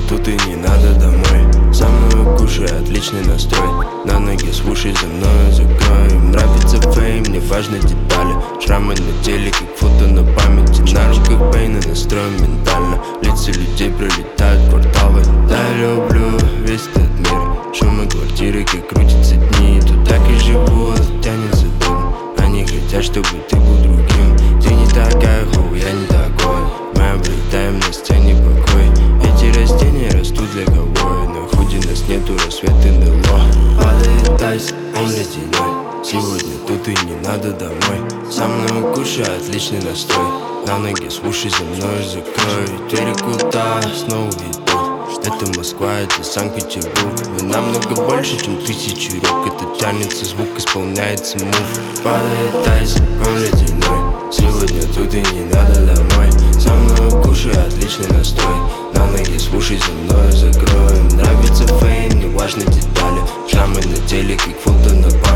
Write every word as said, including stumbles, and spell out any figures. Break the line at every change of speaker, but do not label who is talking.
тут и не надо домой. Со мной кушай, отличный настрой. На ноги слушай за мною, закрой. Нравится фейм, не важны детали. Шрамы на теле, как фото на памяти. На руках пейна, настроен ментально. Лица людей пролетают кварталы. Да, я люблю весь этот мир. Шумы квартиры, как крутятся дни. Тут так и живу, тянется дым. Они хотят, чтобы ты был другим. Ты не такая, хоу, я не такой. Мы обретаем на сцене покой. Эти растения растут для кого? На худи нас нету, рассвет НЛО. Падает айс, он ледяной. Сегодня тут и не надо домой. Со мной кушай, отличный настрой. На ноги слушай за мной, закрой. Двери куда, снова видно. Это Москва, это Санкт-Петербург. Мы намного больше, чем тысячи рук. Это тянется звук, исполняется мув. Падает айс, он ледяной. Сегодня тут и не надо домой. Со мной кушай, отличный настрой. На ноги слушай за мной, закрой. Нравится фейм, не важны детали. Шрамы на теле, как фото на память.